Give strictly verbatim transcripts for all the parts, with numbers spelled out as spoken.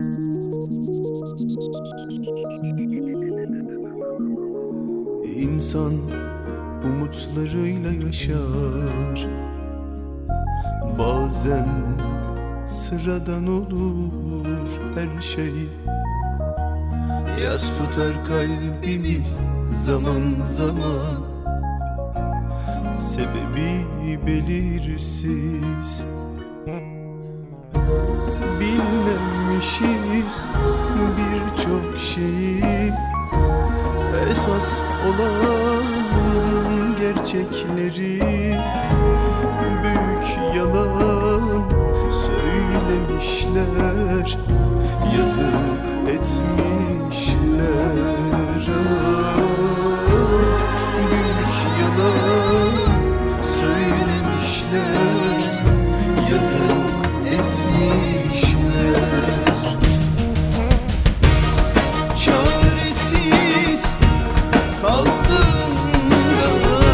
İnsan umutlarıyla yaşar. Bazen sıradan olur her şey. Yas tutar kalbimiz zaman zaman. Sebebi belirsiz. Bilmemişiz birçok şeyi. Esas olan gerçekleri. Büyük yalan söylemişler, yazık etmişler. Büyük yalan söylemişler, yazık etmişler. Çaresiz kaldığında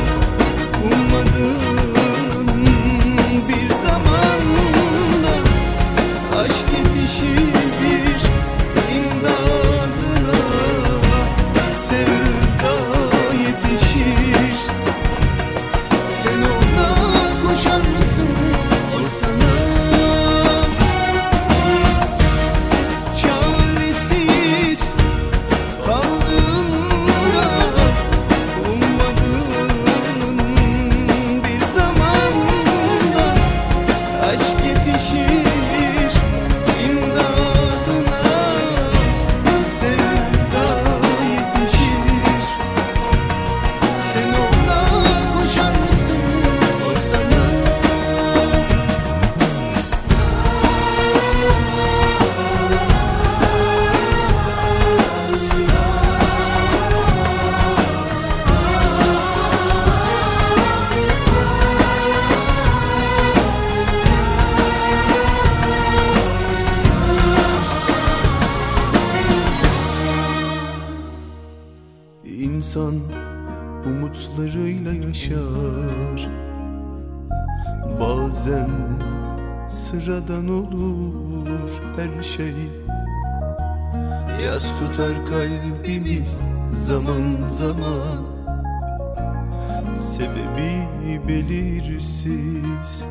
ummadığın bir zamanda aşk yetişir imdadına, sevda yetişir. Sen ona koşarsın, o sana. Çaresiz kaldığında ummadığın bir zamanda aşk yetişir imdadına, sevda yetişir. Sen ona koşarsın, o sana. İnsan umutlarıyla yaşar. Bazen sıradan olur her şey. Yas tutar kalbimiz zaman zaman. Sebebi belirsiz.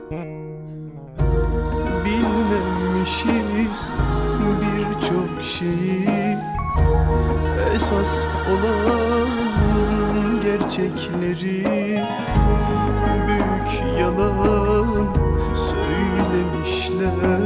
Bilmemişiz birçok şeyi. Esas olan gerçekleri. Büyük yalan söylemişler,